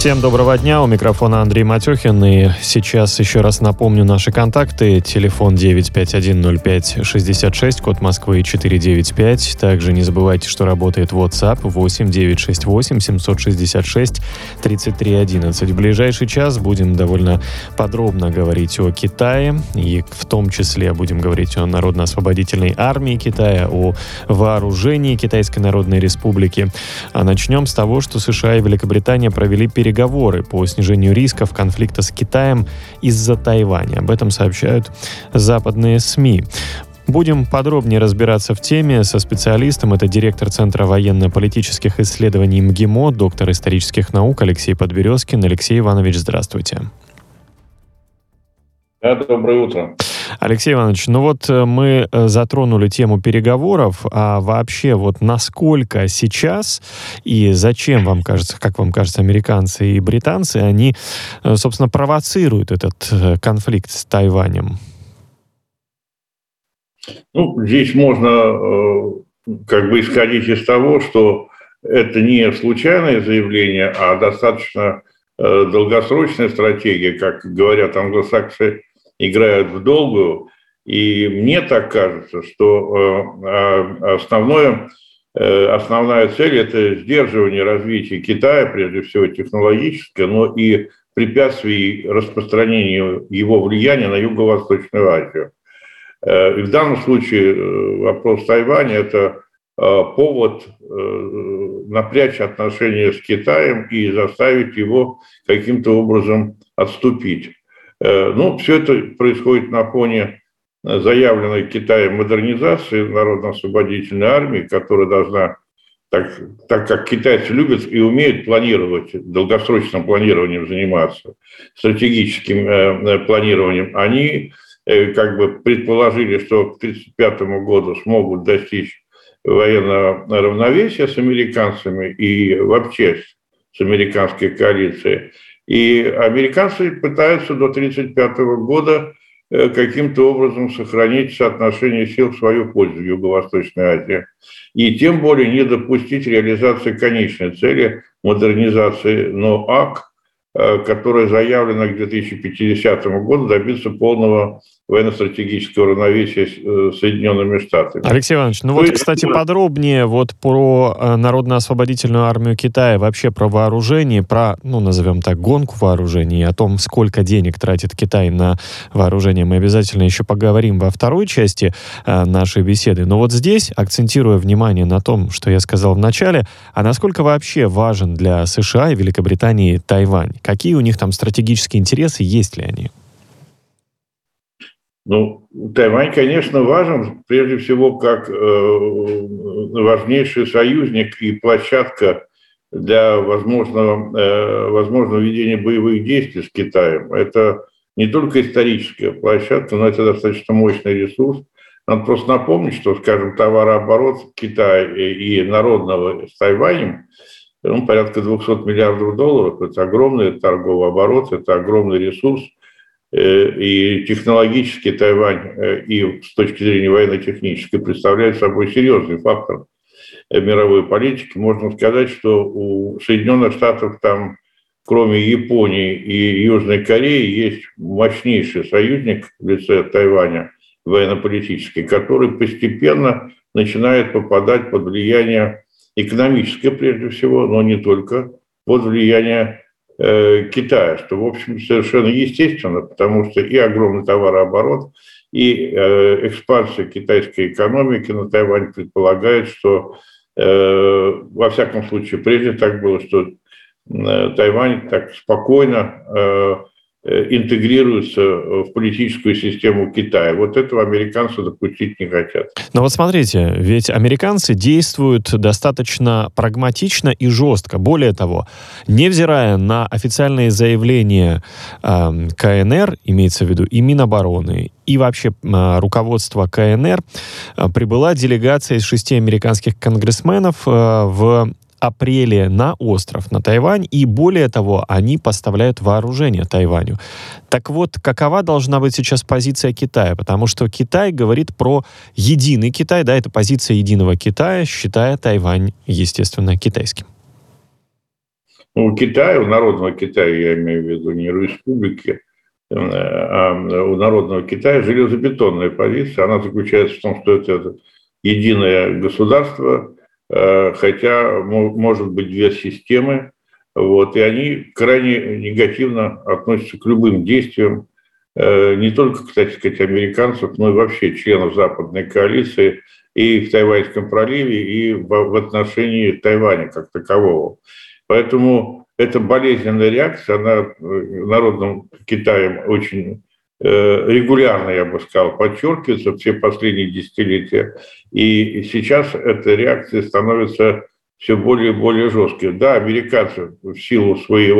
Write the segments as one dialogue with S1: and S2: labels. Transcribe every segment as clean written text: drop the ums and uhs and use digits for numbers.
S1: Всем доброго дня, у микрофона Андрей Матюхин, и сейчас еще раз напомню наши контакты. Телефон 9510566, код Москвы 495. Также не забывайте, что работает WhatsApp 8968 766 3311. В ближайший час будем довольно подробно говорить о Китае, и в том числе будем говорить о Народно-освободительной армии Китая, о вооружении Китайской Народной Республики. А начнем с того, что США и Великобритания провели переговоры по снижению рисков конфликта с Китаем из-за Тайваня. Об этом сообщают западные СМИ. Будем подробнее разбираться в теме со специалистом. Это директор Центра военно-политических исследований МГИМО, доктор исторических наук Алексей Подберезкин. Алексей Иванович, здравствуйте.
S2: Да, доброе утро.
S1: Алексей Иванович, мы затронули тему переговоров, а вообще насколько сейчас и зачем, как вам кажется, американцы и британцы, они, собственно, провоцируют этот конфликт с Тайванем?
S2: Здесь можно исходить из того, что это не случайное заявление, а достаточно долгосрочная стратегия, как говорят англосаксы, играют в долгую, и мне так кажется, что основная цель – это сдерживание развития Китая, прежде всего технологическое, но и препятствий распространению его влияния на Юго-Восточную Азию. И в данном случае вопрос Тайваня – это повод напрячь отношения с Китаем и заставить его каким-то образом отступить. Все это происходит на фоне заявленной Китаем модернизации Народно-освободительной армии, которая должна, так как китайцы любят и умеют планировать, долгосрочным планированием заниматься, стратегическим планированием, они предположили, что к 1935 году смогут достичь военного равновесия с американцами и вообще с американской коалицией. И американцы пытаются до 1935 года каким-то образом сохранить соотношение сил в свою пользу в Юго-Восточной Азии. И тем более не допустить реализации конечной цели модернизации НОАК, которая заявлена к 2050 году, добиться полного военно-стратегического равновесия с Соединенными Штатами.
S1: Алексей Иванович, кстати, подробнее про Народно-освободительную армию Китая, вообще про вооружение, про, назовем так, гонку вооружений, о том, сколько денег тратит Китай на вооружение, мы обязательно еще поговорим во второй части нашей беседы. Но здесь, акцентируя внимание на том, что я сказал в начале, а насколько вообще важен для США и Великобритании Тайвань? Какие у них там стратегические интересы, есть ли они?
S2: Тайвань, конечно, важен, прежде всего, как важнейший союзник и площадка для возможного ведения боевых действий с Китаем. Это не только историческая площадка, но это достаточно мощный ресурс. Надо просто напомнить, что, товарооборот Китая и народного с Тайванем порядка $200 миллиардов. Это огромный торговый оборот, это огромный ресурс. И технологически Тайвань, и с точки зрения военно-технической, представляет собой серьезный фактор мировой политики. Можно сказать, что у Соединенных Штатов там, кроме Японии и Южной Кореи, есть мощнейший союзник в лице Тайваня, военно-политический, который постепенно начинает попадать под влияние экономическое, прежде всего, но не только, под влияние Китая, что, в общем, совершенно естественно, потому что и огромный товарооборот, и экспансия китайской экономики на Тайвань предполагает, что, во всяком случае, прежде так было, что Тайвань так спокойно интегрируется в политическую систему Китая. Этого американцы допустить не хотят.
S1: Но смотрите, ведь американцы действуют достаточно прагматично и жестко. Более того, невзирая на официальные заявления КНР, имеется в виду и Минобороны, и вообще руководство КНР, прибыла делегация из 6 американских конгрессменов в апреле на остров, на Тайвань, и более того, они поставляют вооружение Тайваню. Так какова должна быть сейчас позиция Китая? Потому что Китай говорит про единый Китай, это позиция единого Китая, считая Тайвань, естественно, китайским.
S2: У Китая, у народного Китая, я имею в виду не республики, а у народного Китая железобетонная позиция. Она заключается в том, что это единое государство, хотя может быть две системы, вот, и они крайне негативно относятся к любым действиям, не только, кстати сказать, американцев, но и вообще членов западной коалиции и в Тайваньском проливе, и в отношении Тайваня как такового. Поэтому это болезненная реакция, она народным Китаем очень регулярно, я бы сказал, подчеркивается все последние десятилетия. И сейчас эта реакция становится все более и более жесткой. Да, американцы в силу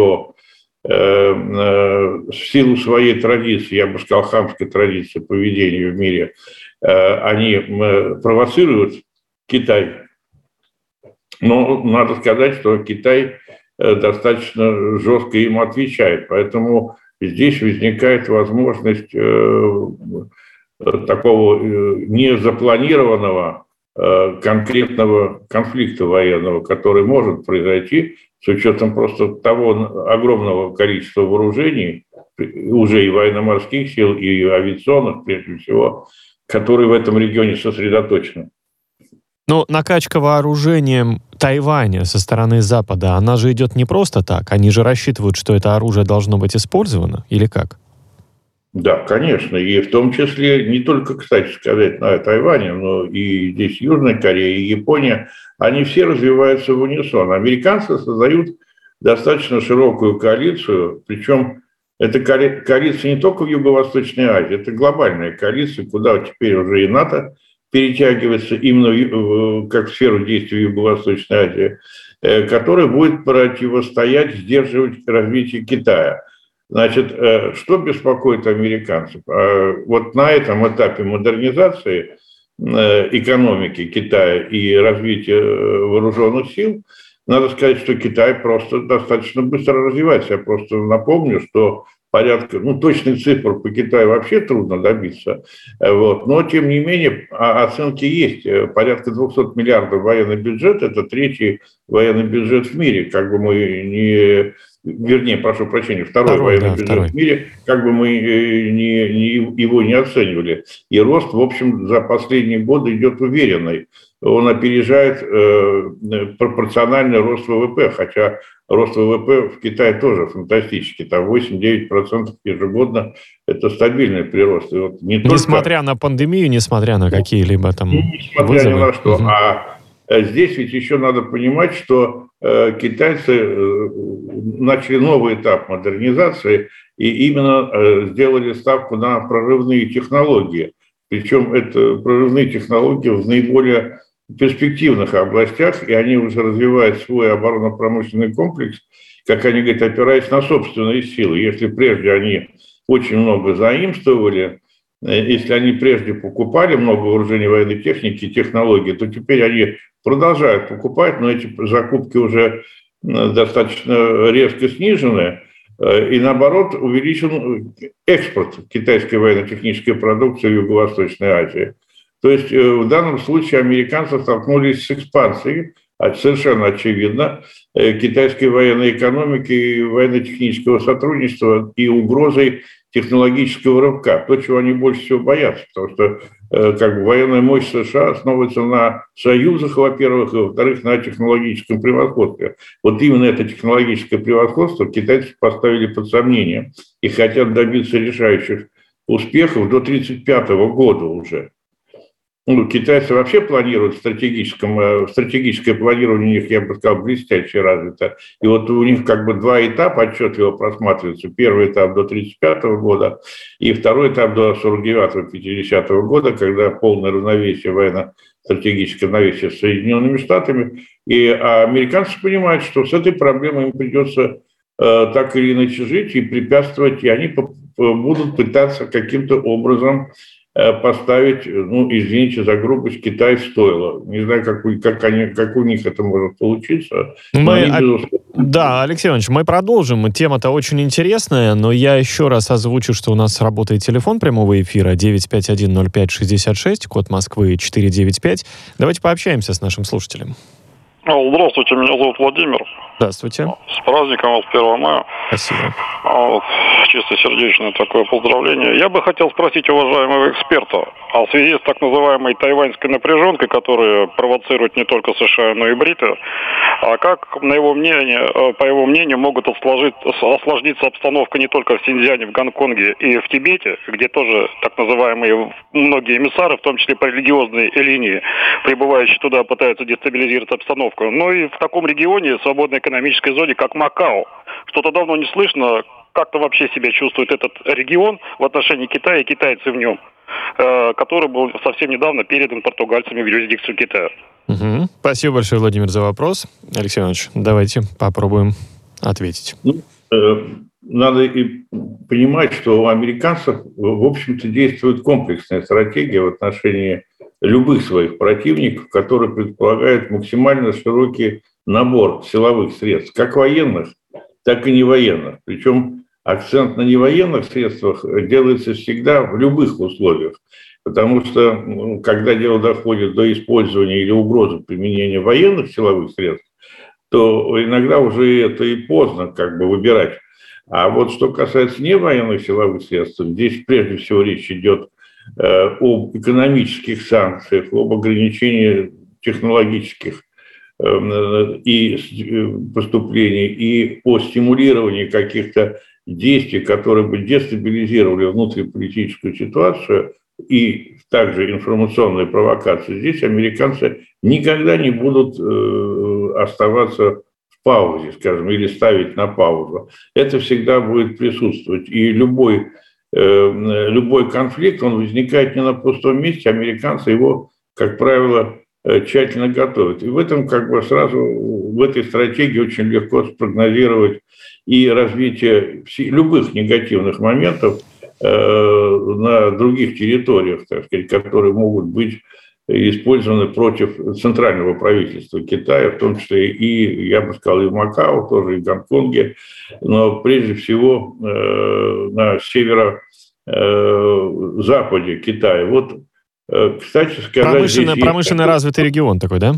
S2: своей традиции, я бы сказал, хамской традиции поведения в мире, они провоцируют Китай. Но надо сказать, что Китай достаточно жестко им отвечает. Поэтому здесь возникает возможность такого незапланированного конкретного конфликта военного, который может произойти с учетом просто того огромного количества вооружений, уже и военно-морских сил, и авиационных, прежде всего, которые в этом регионе сосредоточены.
S1: Но накачка вооружением Тайваня со стороны Запада, она же идет не просто так. Они же рассчитывают, что это оружие должно быть использовано, или как?
S2: Да, конечно, и в том числе не только, кстати сказать, на Тайване, но и здесь Южная Корея и Япония, они все развиваются в унисон. Американцы создают достаточно широкую коалицию, причем эта коалиция не только в Юго-Восточной Азии, это глобальная коалиция, куда теперь уже и НАТО перетягивается именно как в сферу действия Юго-Восточной Азии, которая будет противостоять, сдерживать развитие Китая. Значит, что беспокоит американцев? Вот на этом этапе модернизации экономики Китая и развития вооруженных сил, надо сказать, что Китай просто достаточно быстро развивается. Я просто напомню, что порядка, точных цифр по Китаю вообще трудно добиться, вот, но тем не менее оценки есть. Порядка 200 миллиардов военный бюджет, это третий военный бюджет в мире, как бы мы не... Вернее, прошу прощения, второй военный бюджет в мире, как бы мы его не оценивали. И рост, в общем, за последние годы идет уверенный. Он опережает пропорциональный рост ВВП, хотя рост ВВП в Китае тоже фантастический, там 8-9% ежегодно, это стабильный прирост. И вот
S1: несмотря на пандемию, несмотря на какие-либо там
S2: несмотря ни на что. А здесь ведь еще надо понимать, что китайцы начали новый этап модернизации и именно сделали ставку на прорывные технологии. Причем это прорывные технологии в наиболее перспективных областях, и они уже развивают свой оборонно-промышленный комплекс, как они говорят, опираясь на собственные силы. Если прежде они очень много заимствовали, если они прежде покупали много вооружений, военной техники и технологий, то теперь они продолжают покупать, но эти закупки уже достаточно резко снижены, и наоборот увеличен экспорт китайской военно-технической продукции в Юго-Восточной Азии. То есть в данном случае американцы столкнулись с экспансией, совершенно очевидно, китайской военной экономики и военно-технического сотрудничества и угрозой технологического рывка, то, чего они больше всего боятся, потому что военная мощь США основывается на союзах, во-первых, и, во-вторых, на технологическом превосходстве. Вот именно это технологическое превосходство китайцы поставили под сомнение и хотят добиться решающих успехов до 1935 года уже. Китайцы вообще планируют стратегическое планирование у них, я бы сказал, блестяще развито. И вот у них два этапа отчетливо просматриваются. Первый этап до 1935 года и второй этап до 1949-1950 года, когда полное равновесие, военно-стратегическое равновесие с Соединенными Штатами. И американцы понимают, что с этой проблемой им придется так или иначе жить и препятствовать, и они будут пытаться каким-то образом поставить, извините за грубость, Китай в стойло. Не знаю, как у них это может получиться.
S1: Да, Алексей Иванович, мы продолжим. Тема-то очень интересная, но я еще раз озвучу, что у нас работает телефон прямого эфира 951-05-66, код Москвы 495. Давайте пообщаемся с нашим слушателем.
S3: Здравствуйте, меня зовут Владимир.
S1: Здравствуйте.
S3: С праздником вас 1 мая.
S1: Спасибо.
S3: Чистосердечное такое поздравление. Я бы хотел спросить уважаемого эксперта в связи с так называемой тайваньской напряженкой, которая провоцирует не только США, но и Бриты. А как, по его мнению, могут осложниться обстановка не только в Синьцзяне, в Гонконге и в Тибете, где тоже так называемые многие эмиссары, в том числе по религиозной линии, прибывающие туда, пытаются дестабилизировать обстановку, но и в таком регионе, свободной экономической зоне, как Макао. Что-то давно не слышно, как-то вообще себя чувствует этот регион в отношении Китая и китайцы в нем, который был совсем недавно передан португальцами в юрисдикцию Китая.
S1: Угу. Спасибо большое, Владимир, за вопрос. Алексей Иванович, давайте попробуем ответить.
S2: Надо и понимать, что у американцев, в общем-то, действует комплексная стратегия в отношении любых своих противников, которые предполагают максимально широкий набор силовых средств, как военных, так и невоенных. Причем акцент на невоенных средствах делается всегда в любых условиях. Потому что, когда дело доходит до использования или угрозы применения военных силовых средств, то иногда уже это и поздно выбирать. А вот что касается невоенных силовых средств, здесь прежде всего речь идет об экономических санкциях, об ограничении технологических и поступлений, и о стимулировании каких-то действий, которые бы дестабилизировали внутриполитическую ситуацию, и также информационные провокации. Здесь американцы никогда не будут оставаться в паузе, скажем, или ставить на паузу. Это всегда будет присутствовать. И любой конфликт, он возникает не на пустом месте, американцы его, как правило, тщательно готовят. И в этом сразу в этой стратегии очень легко спрогнозировать и развитие любых негативных моментов на других территориях, так сказать, которые могут быть использованы против центрального правительства Китая, в том числе и, я бы сказал, и в Макао, тоже и в Гонконге, но прежде всего на северо-западе Китая. Вот, кстати сказать...
S1: Промышленно развитый регион такой, да?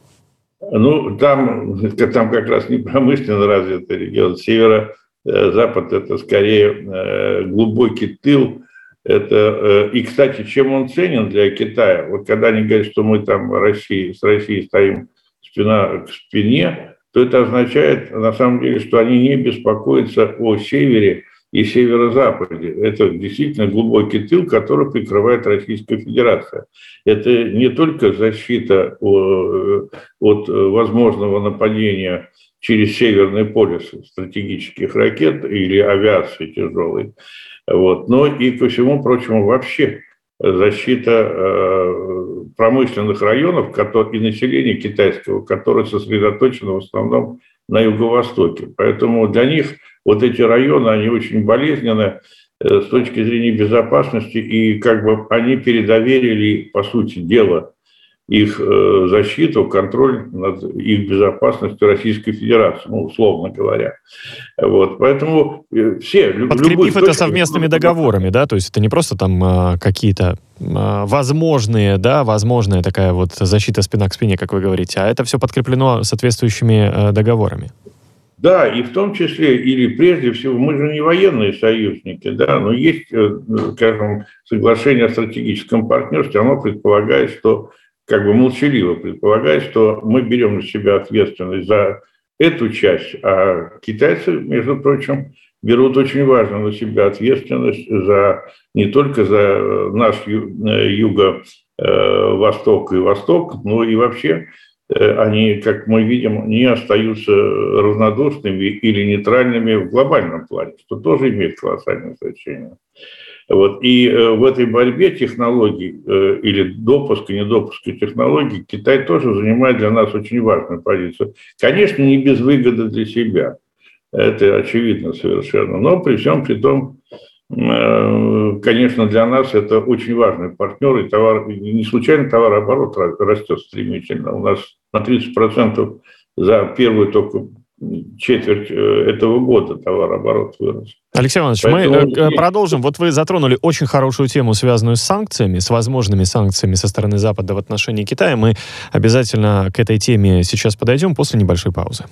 S2: Там как раз не промышленно развитый регион. Северо-запад – это скорее глубокий тыл. И, кстати, чем он ценен для Китая? Вот когда они говорят, что мы там с Россией стоим спина к спине, то это означает, на самом деле, что они не беспокоятся о севере и северо-западе. Это действительно глубокий тыл, который прикрывает Российская Федерация. Это не только защита от возможного нападения через Северный полюс стратегических ракет или авиации тяжелой, но и, ко всему прочему, вообще защита промышленных районов и населения китайского, которое сосредоточено в основном на юго-востоке. Поэтому для них вот эти районы, они очень болезненны с точки зрения безопасности, и они передоверили, по сути дела, их защиту, контроль над их безопасностью Российской Федерации, условно говоря. Поэтому все...
S1: Подкрепив это совместными договорами, да, то есть это не просто там какие-то возможная такая вот защита спина к спине, как вы говорите, а это все подкреплено соответствующими договорами.
S2: Да, и в том числе, или прежде всего, мы же не военные союзники, да, но есть, скажем, соглашение о стратегическом партнерстве, оно предполагает, что молчаливо предполагает, что мы берем на себя ответственность за эту часть, а китайцы, между прочим, берут очень важно на себя ответственность не только за наш юго-восток и восток, но и вообще они, как мы видим, не остаются равнодушными или нейтральными в глобальном плане, что тоже имеет колоссальное значение. И в этой борьбе технологий или допуска, недопуска технологий Китай тоже занимает для нас очень важную позицию. Конечно, не без выгоды для себя, это очевидно совершенно, но при всем при том, конечно, для нас это очень важный партнер, и не случайно товарооборот растет стремительно. У нас на 30% за первую только четверть этого года товарооборот вырос.
S1: Алексей Иванович, мы продолжим. Вот вы затронули очень хорошую тему, связанную с санкциями, с возможными санкциями со стороны Запада в отношении Китая. Мы обязательно к этой теме сейчас подойдем после небольшой паузы.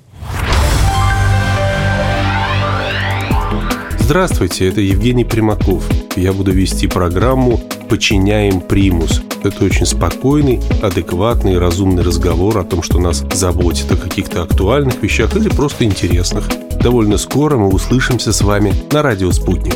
S4: Здравствуйте, это Евгений Примаков. Я буду вести программу «Подчиняем примус». Это очень спокойный, адекватный, разумный разговор о том, что нас заботит, о каких-то актуальных вещах или просто интересных. Довольно скоро мы услышимся с вами на радио «Спутник».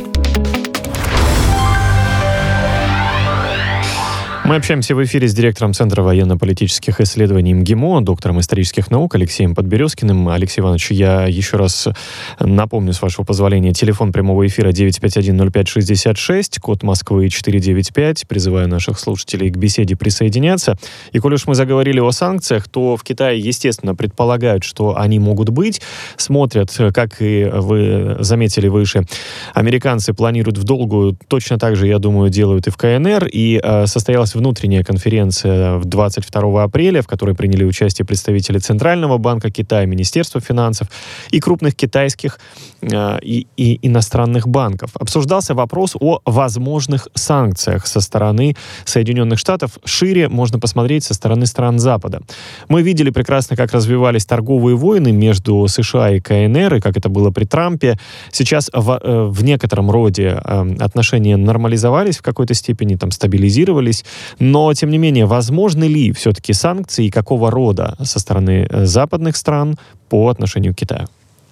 S1: Мы общаемся в эфире с директором Центра военно-политических исследований МГИМО, доктором исторических наук Алексеем Подберезкиным. Алексей Иванович, я еще раз напомню, с вашего позволения, телефон прямого эфира 951-05-66, код Москвы 495. Призываю наших слушателей к беседе присоединяться. И коль уж мы заговорили о санкциях, то в Китае, естественно, предполагают, что они могут быть. Смотрят, как и вы заметили выше, американцы планируют в долгую, точно так же, я думаю, делают и в КНР. И состоялась внутренняя конференция 22 апреля, в которой приняли участие представители Центрального банка Китая, Министерства финансов и крупных китайских и иностранных банков. Обсуждался вопрос о возможных санкциях со стороны Соединенных Штатов. Шире можно посмотреть со стороны стран Запада. Мы видели прекрасно, как развивались торговые войны между США и КНР, и как это было при Трампе. Сейчас в некотором роде отношения нормализовались в какой-то степени, там стабилизировались. Но, тем не менее, возможны ли все-таки санкции и какого рода со стороны западных стран по отношению к Китаю?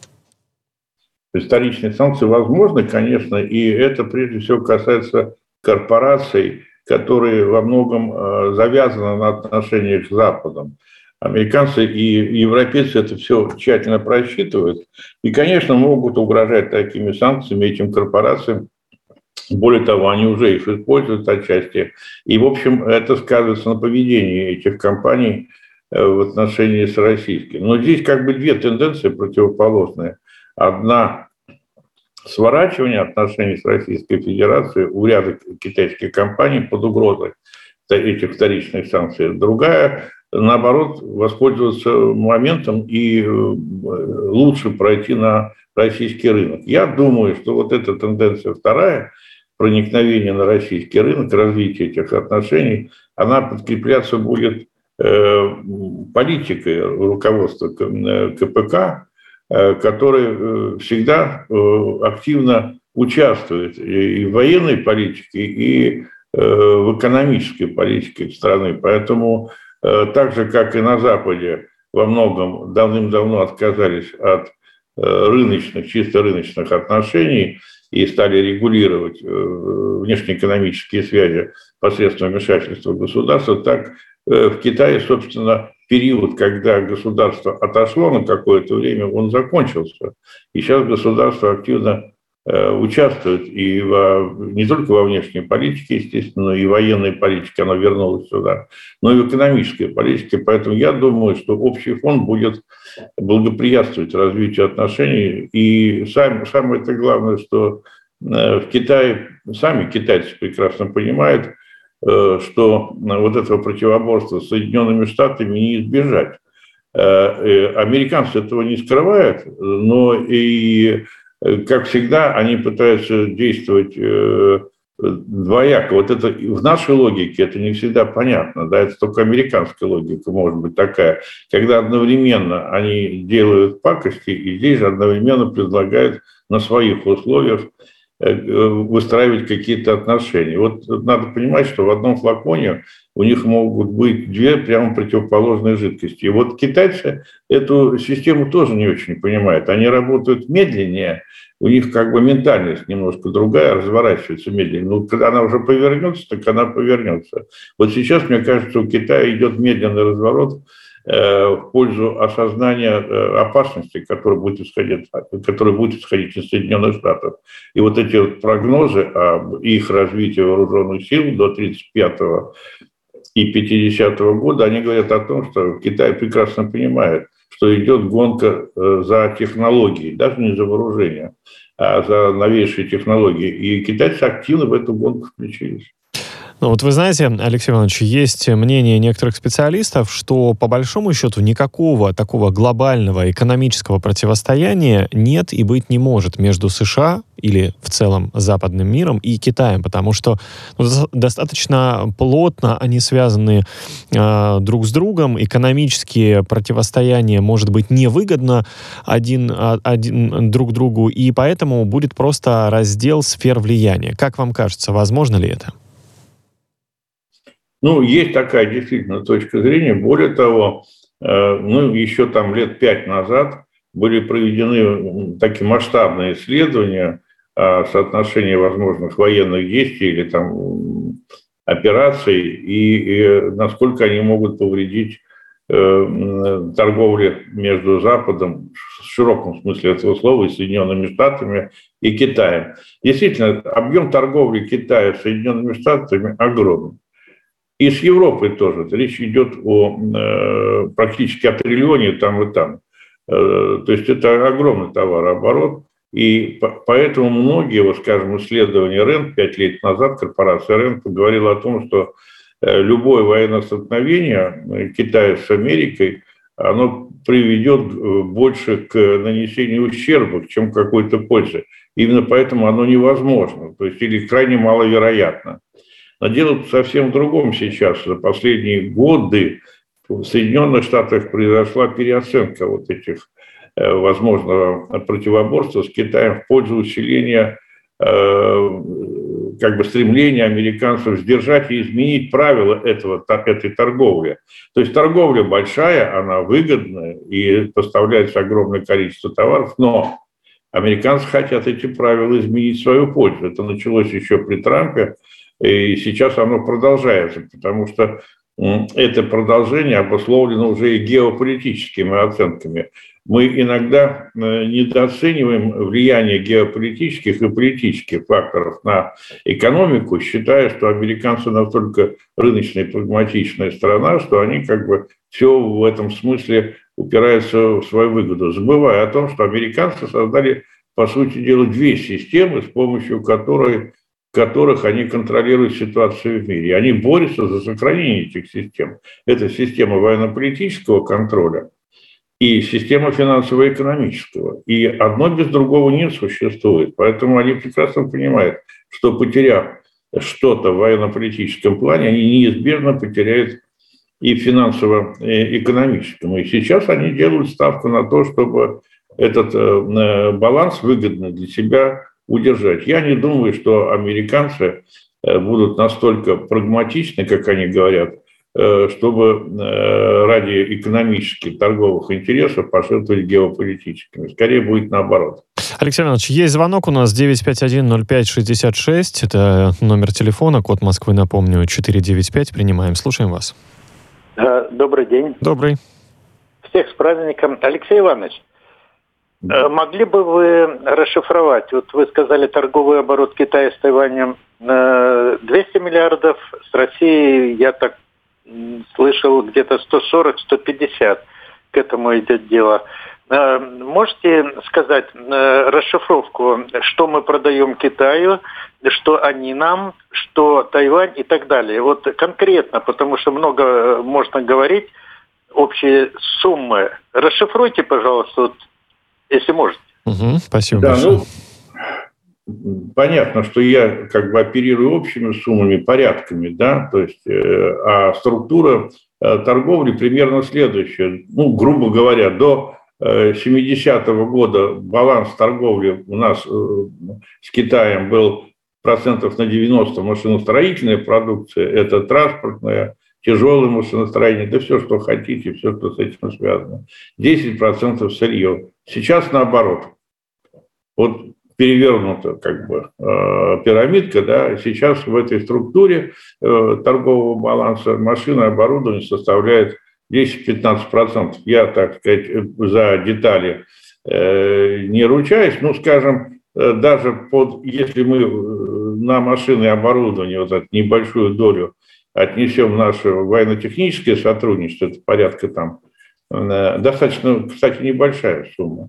S2: Вторичные санкции возможны, конечно, и это прежде всего касается корпораций, которые во многом завязаны на отношениях с Западом. Американцы и европейцы это все тщательно просчитывают и, конечно, могут угрожать такими санкциями этим корпорациям. Более того, они уже их используют отчасти. И, в общем, это сказывается на поведении этих компаний в отношении с российским. Но здесь как бы две тенденции противоположные. Одна – сворачивание отношений с Российской Федерацией у ряда китайских компаний под угрозой этих вторичных санкций. Другая – наоборот, воспользоваться моментом и лучше пройти на российский рынок. Я думаю, что вот эта тенденция вторая – проникновение на российский рынок, развитие этих отношений, она подкрепляться будет политикой руководства КПК, который всегда активно участвует и в военной политике, и в экономической политике страны. Поэтому так же, как и на Западе, во многом давным-давно отказались от рыночных, чисто рыночных отношений и стали регулировать внешнеэкономические связи посредством вмешательства государства, так в Китае, собственно, период, когда государство отошло на какое-то время, он закончился. И сейчас государство активно участвует и не только во внешней политике, естественно, но и военной политике, оно вернулось сюда, но и в экономической политике. Поэтому я думаю, что общий фон будет благоприятствовать развитию отношений. И самое главное, что в Китае, сами китайцы прекрасно понимают, что вот этого противоборства с Соединенными Штатами не избежать. Американцы этого не скрывают, но и, как всегда, они пытаются действовать двояко. Вот это в нашей логике это не всегда понятно, да, это только американская логика может быть такая, когда одновременно они делают пакости и здесь же одновременно предлагают на своих условиях выстраивать какие-то отношения. Вот надо понимать, что в одном флаконе у них могут быть две прямо противоположные жидкости. И вот китайцы эту систему тоже не очень понимают. Они работают медленнее, у них как бы ментальность немножко другая, разворачивается медленнее. Но когда она уже повернется, так она повернется. Вот сейчас, мне кажется, у Китая идет медленный разворот в пользу осознания опасности, которая будет исходить из Соединенных Штатов. И вот эти вот прогнозы об их развитии вооруженных сил до 1935 и 1950 года, они говорят о том, что Китай прекрасно понимает, что идет гонка за технологией, даже не за вооружение, а за новейшие технологии. И китайцы активно в эту гонку включились.
S1: Ну вот вы знаете, Алексей Иванович, есть мнение некоторых специалистов, что по большому счету никакого такого глобального экономического противостояния нет и быть не может между США или в целом западным миром и Китаем, потому что достаточно плотно они связаны друг с другом. Экономические противостояния может быть невыгодно один друг другу, и поэтому будет просто раздел сфер влияния. Как вам кажется, возможно ли это?
S2: Ну, есть такая действительно точка зрения. Более того, еще там лет 5 назад были проведены такие масштабные исследования о соотношении возможных военных действий или там операций и насколько они могут повредить торговле между Западом, в широком смысле этого слова, и Соединенными Штатами и Китаем. Действительно, объем торговли Китая с Соединенными Штатами огромен. И с Европой тоже. Речь идет практически о триллионе там и там. То есть это огромный товарооборот. И поэтому многие, вот скажем, исследования РЭНД 5 лет назад, корпорация РЭНД говорила о том, что любое военное столкновение Китая с Америкой, оно приведет больше к нанесению ущерба, чем к какой-то пользе. Именно поэтому оно невозможно, то есть или крайне маловероятно. Но дело совсем в другом сейчас. За последние годы в Соединенных Штатах произошла переоценка вот этих возможного противоборства с Китаем в пользу усиления стремления американцев сдержать и изменить правила этой торговли. То есть торговля большая, она выгодная и поставляется огромное количество товаров, но американцы хотят эти правила изменить в свою пользу. Это началось еще при Трампе, и сейчас оно продолжается, потому что это продолжение обусловлено уже и геополитическими оценками. Мы иногда недооцениваем влияние геополитических и политических факторов на экономику, считая, что американцы настолько рыночная и прагматичная страна, что они все в этом смысле упираются в свою выгоду, забывая о том, что американцы создали, по сути дела, две системы, с помощью которых они контролируют ситуацию в мире. Они борются за сохранение этих систем. Это система военно-политического контроля и система финансово-экономического. И одно без другого не существует. Поэтому они прекрасно понимают, что потеряв что-то в военно-политическом плане, они неизбежно потеряют и в финансово-экономическом. И сейчас они делают ставку на то, чтобы этот баланс выгодный для себя удержать. Я не думаю, что американцы будут настолько прагматичны, как они говорят, чтобы ради экономических, торговых интересов пожертвовать геополитическими. Скорее будет наоборот.
S1: Алексей Иванович, есть звонок у нас 951-05-66. Это номер телефона, код Москвы, напомню, 495. Принимаем. Слушаем вас.
S5: Добрый день.
S1: Добрый.
S5: Всех с праздником. Алексей Иванович, могли бы вы расшифровать, вот вы сказали, торговый оборот Китая с Тайванем 200 миллиардов, с Россией, я так слышал, где-то 140-150, к этому идет дело. Можете сказать расшифровку, что мы продаем Китаю, что они нам, что Тайвань и так далее? Вот конкретно, потому что много можно говорить, общие суммы. Расшифруйте, пожалуйста, вот, если можете.
S1: Спасибо большое.
S2: Понятно, что я оперирую общими суммами, порядками, да, то есть, а структура торговли примерно следующая. Грубо говоря, до 70-го года баланс торговли у нас с Китаем был процентов на 90 машиностроительная продукция, это транспортная, тяжелое машиностроение, да все, что хотите, все, что с этим связано. 10% сырье. Сейчас наоборот. Вот перевернута пирамидка, да, сейчас в этой структуре торгового баланса машины и оборудование составляет 10-15%. Я, так сказать, за детали не ручаюсь, скажем, даже если мы на машины и оборудование вот эту небольшую долю отнесем в наше военно-техническое сотрудничество, это порядка там достаточно, кстати, небольшая сумма,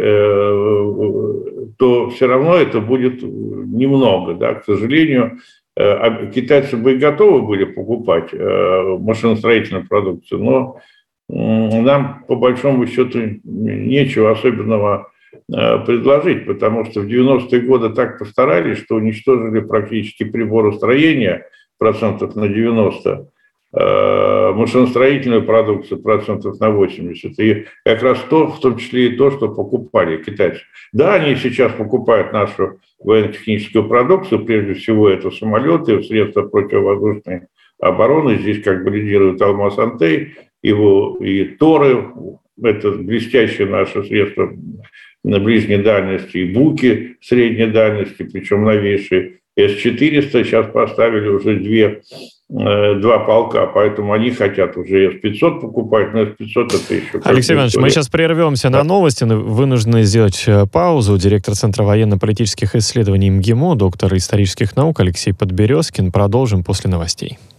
S2: то все равно это будет немного. Да? К сожалению, китайцы бы и готовы были покупать машиностроительную продукцию, но нам, по большому счету, нечего особенного предложить, потому что в 90-е годы так постарались, что уничтожили практически приборостроение процентов на 90%, машиностроительную продукцию процентов на 80%. И как раз то, в том числе и то, что покупали китайцы. Да, они сейчас покупают нашу военно-техническую продукцию, прежде всего это самолеты, средства противовоздушной обороны. Здесь как бы лидирует Алмаз-Антей, его и Торы, это блестящее наше средство на ближней дальности, и Буки средней дальности, причем новейшие. С-400 сейчас поставили уже два полка, поэтому они хотят уже С-500 покупать, но С-500 это еще...
S1: Алексей Иванович, мы сейчас прервемся на новости, вынуждены сделать паузу. Директор Центра военно-политических исследований МГИМО, доктор исторических наук Алексей Подберезкин. Продолжим после новостей.